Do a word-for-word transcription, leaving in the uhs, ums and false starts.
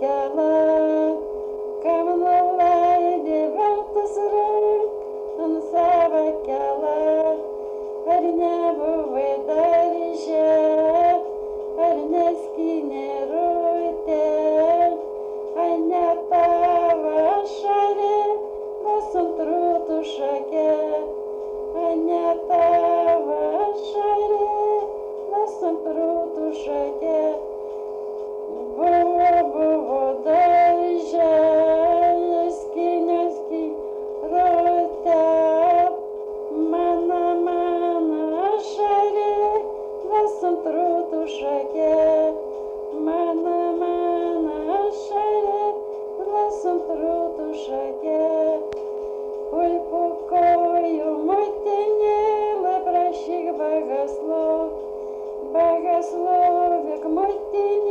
kelią, kam nuleidė baltas rank ant savo kelią. Ar nebuvai darže, ar neskynė rūtė, ar ne tavo šarė, nes ant rūtų šakė, ar ne tavo šarė, nes ant rūtų šakė. Buvo, buvo darže, skynė, skynė rūtė, mano, mano šarė, nes ant rūtų šakė, mano, mano šarė, nes ant rūtų šakė. Oi, po kojų motinėlė, prašyk bagaslov, bagaslov, jak motinėlė.